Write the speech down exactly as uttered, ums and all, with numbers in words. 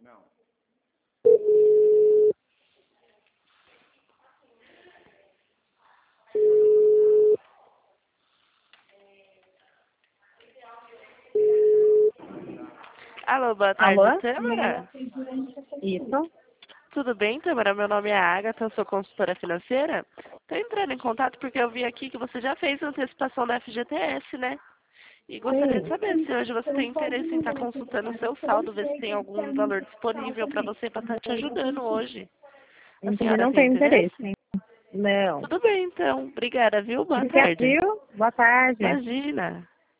Alô, boa tarde, Alô? Tâmara. Isso. Tudo bem, Tâmara? Meu nome é Agatha, eu sou consultora financeira. Estou entrando em contato porque eu vi aqui que você já fez a antecipação da F G T S, né? E gostaria de Sim. saber se hoje você tem interesse em estar consultando o seu saldo, ver se tem algum valor disponível para você para estar te ajudando hoje. A Entendi, senhora não tem tenho interesse. interesse? Não. Tudo bem, então. Obrigada, viu? Boa Obrigada, tarde. viu? Boa tarde. Imagina.